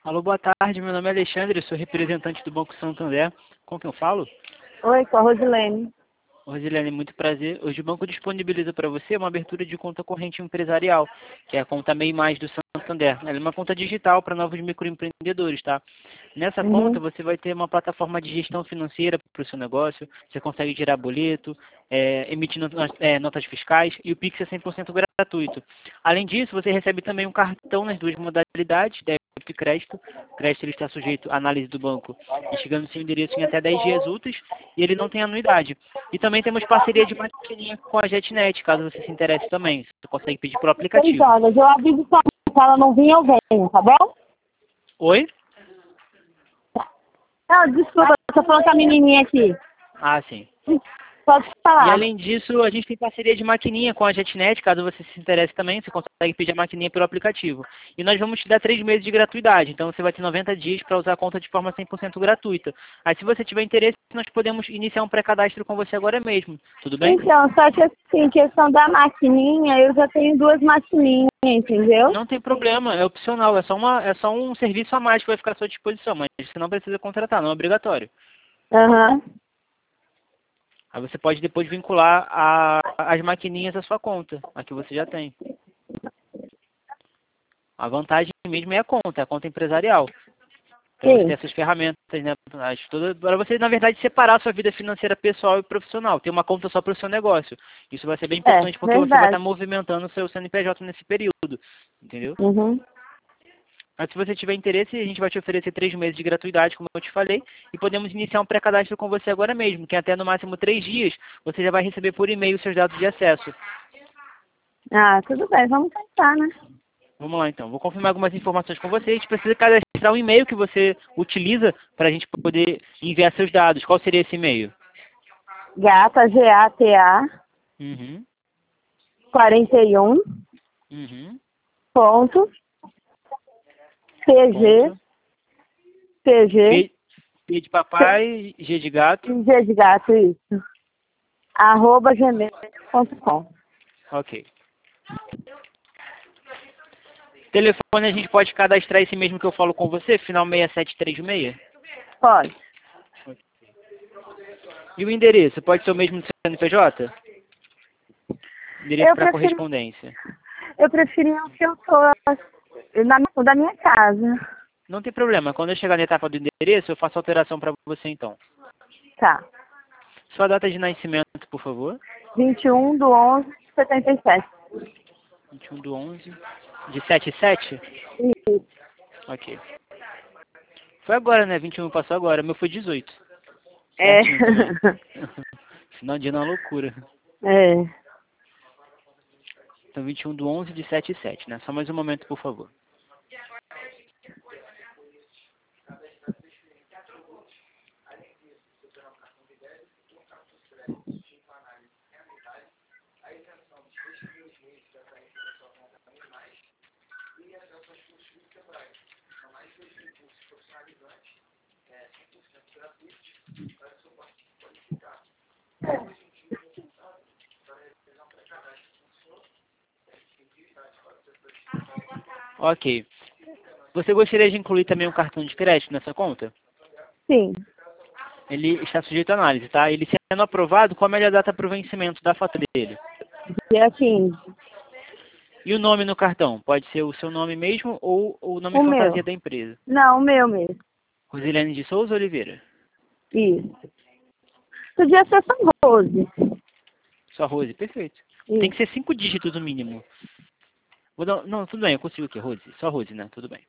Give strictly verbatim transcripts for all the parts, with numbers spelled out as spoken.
Alô, boa tarde. Meu nome é Alexandre, sou representante do Banco Santander. Com quem eu falo? Oi, com a Rosilene. Rosilene, muito prazer. Hoje o banco disponibiliza para você uma abertura de conta corrente empresarial, que é a conta MEI Mais do Santander. Ela é uma conta digital para novos microempreendedores, tá? Nessa conta Uhum. você vai ter uma plataforma de gestão financeira para o seu negócio, você consegue tirar boleto, é, emitir not- é, notas fiscais e o Pix é cem por cento gratuito. Além disso, você recebe também um cartão nas duas modalidades, débito e crédito. O crédito ele está sujeito à análise do banco e chegando no seu endereço em até dez dias úteis e ele não tem anuidade. E também temos parceria de maquininha com a JetNet, caso você se interesse também. Você consegue pedir por Seis aplicativo. horas. Eu aviso só se ela não vir, eu venho, tá bom? Oi? Não, desculpa, eu tô falando com a menininha aqui. Ah, sim. Pode E falar. além disso, a gente tem parceria de maquininha com a JetNet, caso você se interesse também, você consegue pedir a maquininha pelo aplicativo. E nós vamos te dar três meses de gratuidade, então você vai ter noventa dias para usar a conta de forma cem por cento gratuita. Aí se você tiver interesse, nós podemos iniciar um pré-cadastro com você agora mesmo, tudo bem? Então, só que assim, questão da maquininha, eu já tenho duas maquininhas, entendeu? Não tem problema, é opcional, é só, uma, é só um serviço a mais que vai ficar à sua disposição, mas você não precisa contratar, não é obrigatório. Aham. Aí você pode depois vincular a- as maquininhas à sua conta, a que você já tem. A vantagem mesmo é a conta, é a conta empresarial. Para você ter Sim. essas ferramentas, né? Para você, na verdade, separar a sua vida financeira pessoal e profissional. Ter uma conta só para o seu negócio. Isso vai ser bem É, importante porque você vai estar verdade. movimentando o seu C N P J nesse período. Entendeu? Uhum. Mas se você tiver interesse, a gente vai te oferecer três meses de gratuidade, como eu te falei, e podemos iniciar um pré-cadastro com você agora mesmo, que até no máximo três dias você já vai receber por e-mail os seus dados de acesso. Ah, tudo bem, vamos tentar, né? Vamos lá então, vou confirmar algumas informações com você. A gente precisa cadastrar um e-mail que você utiliza para a gente poder enviar seus dados. Qual seria esse e-mail? Gata, G A T A, Uhum, quarenta e um, uhum, ponto, P G, ponto. P G, P, P de papai, G de gato. G de gato, isso. Arroba gmail ponto com. Ok. Telefone a gente pode cadastrar esse mesmo que eu falo com você, final seis sete três seis? Pode. E o endereço? Pode ser o mesmo do C N P J? Endereço Eu para prefiro, correspondência. eu preferia o que eu tô na, o da minha casa. Não tem problema. Quando eu chegar na etapa do endereço, eu faço a alteração para você então. Tá. Sua data de nascimento, por favor. vinte e um do onze de setenta e sete. vinte e um do onze de setenta e sete? Isso. Ok. Foi agora, né? vinte e um passou agora. Meu foi dezoito. É. Certinho também. Final de ano é uma loucura. É. Então, vinte e um do onze de setenta e sete, né? Só mais um momento, por favor. Ok. Você gostaria de incluir também um cartão de crédito nessa conta? Sim. Ele está sujeito à análise, tá? Ele sendo aprovado, qual a melhor data para o vencimento da fatura dele? Dia quinze. E o nome no cartão? Pode ser o seu nome mesmo ou o nome O fantasia meu. da empresa? Não, o meu mesmo. Rosilene de Souza Oliveira. Isso. Podia ser só Rose. Só Rose, perfeito. Tem que Isso. ser cinco dígitos no mínimo. Vou dar, não, tudo bem, eu consigo aqui, Rose. Só Rose, né? Tudo bem.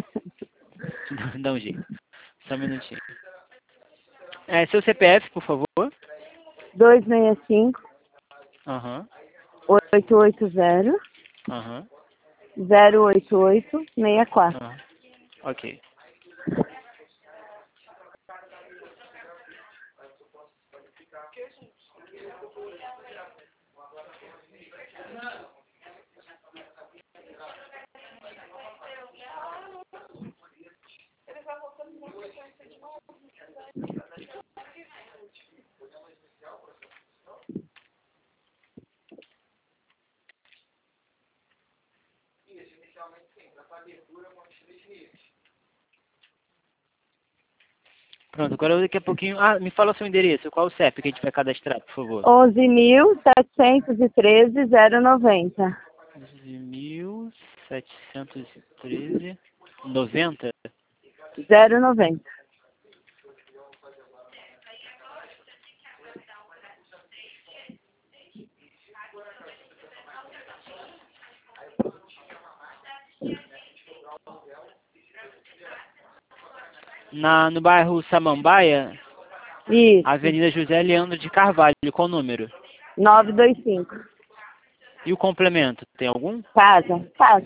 Dá um jeito. Só um minutinho. É, seu C P F, por favor. dois seis cinco, Aham, oito oito zero, aham, zero oito oito, seis quatro. aham. Ok. Pronto, agora daqui a pouquinho... Ah, me fala o seu endereço. Qual o C E P que a gente vai cadastrar, por favor? onze mil setecentos e treze, zero noventa. onze mil setecentos e treze, noventa? zero noventa. Na, no bairro Samambaia, Isso. Avenida José Leandro de Carvalho. Qual o número? novecentos e vinte e cinco. E o complemento, tem algum? Casa. Casa.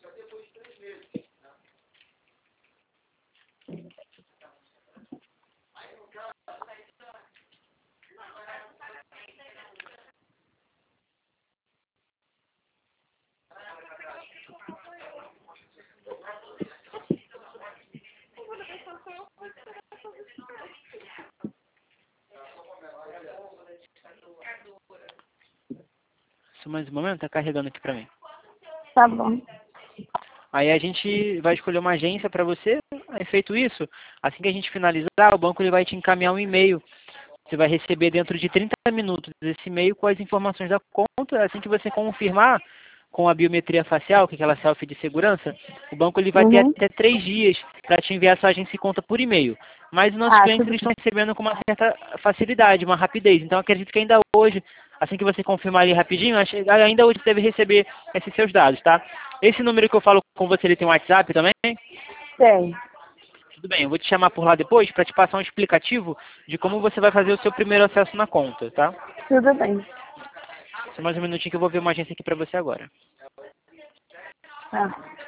Só mais um momento, tá carregando aqui pra mim. Tá bom. Aí a gente vai escolher uma agência para você. Aí feito isso, assim que a gente finalizar, o banco ele vai te encaminhar um e-mail. Você vai receber dentro de trinta minutos esse e-mail com as informações da conta. Assim que você confirmar com a biometria facial, que é aquela selfie de segurança, o banco ele vai Uhum. ter até três dias para te enviar a sua agência e conta por e-mail. Mas os nossos Ah, clientes tudo eles estão recebendo com uma certa facilidade, uma rapidez. Então acredito que ainda hoje, assim que você confirmar ali rapidinho, acho- ainda hoje você deve receber esses seus dados, tá? Esse número que eu falo com você, ele tem um WhatsApp também? tem. Tudo bem, eu vou te chamar por lá depois para te passar um explicativo de como você vai fazer o seu primeiro acesso na conta, tá? Tudo bem. Só mais um minutinho que eu vou ver uma agência aqui para você agora. Tá.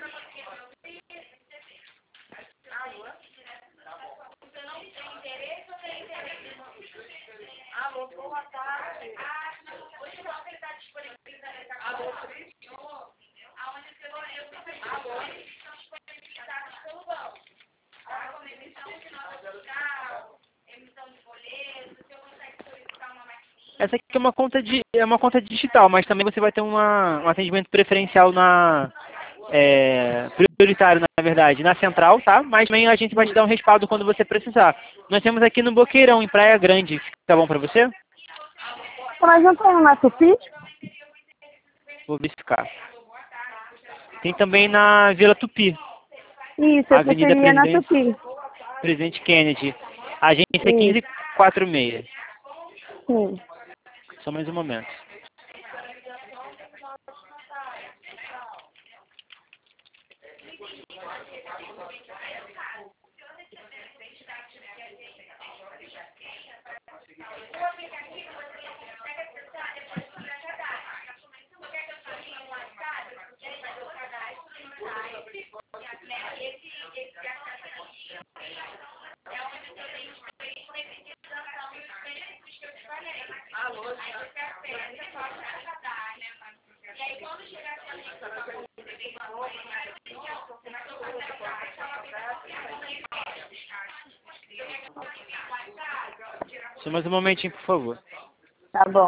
Essa aqui é uma conta de é uma conta digital, mas também você vai ter uma, um atendimento preferencial na é, prioritário, na verdade, na central, tá? Mas também a gente vai te dar um respaldo quando você precisar. Nós temos aqui no Boqueirão, em Praia Grande. Fica bom para você? Mas não tem uma Tupi? Vou verificar. Tem também na Vila Tupi, Isso, eu Avenida preferia na Presidente, Tupi. Presidente Kennedy. Agência Isso. quinze quarenta e seis. Sim. Só mais um momento. Só mais um momentinho, por favor. Tá bom.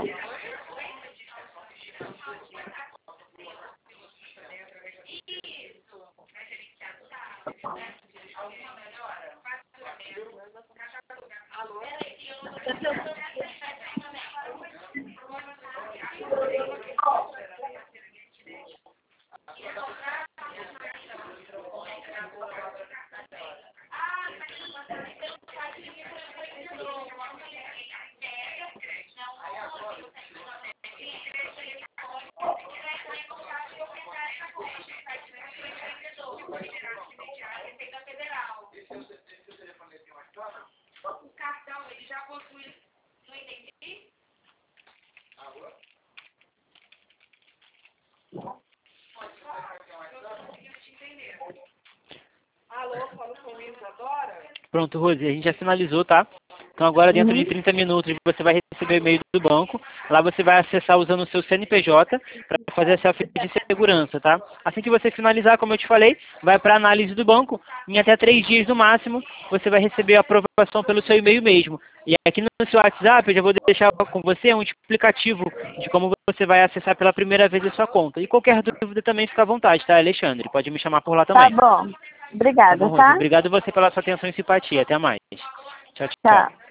Pronto, Rose, a gente já finalizou, tá? Então agora dentro de Uhum. trinta minutos você vai receber o e-mail do banco. Lá você vai acessar usando o seu C N P J para fazer a selfie de segurança, tá? Assim que você finalizar, como eu te falei, vai para análise do banco. Em até três dias no máximo, você vai receber a aprovação pelo seu e-mail mesmo. E aqui no seu WhatsApp eu já vou deixar com você um explicativo de como você vai acessar pela primeira vez a sua conta. E qualquer dúvida também fica à vontade, tá, Alexandre? Pode me chamar por lá Tá também. bom. Tá Obrigada, bom, Rose? tá? Obrigado você pela sua atenção e simpatia. Até mais. Tchau, tchau. Tchau.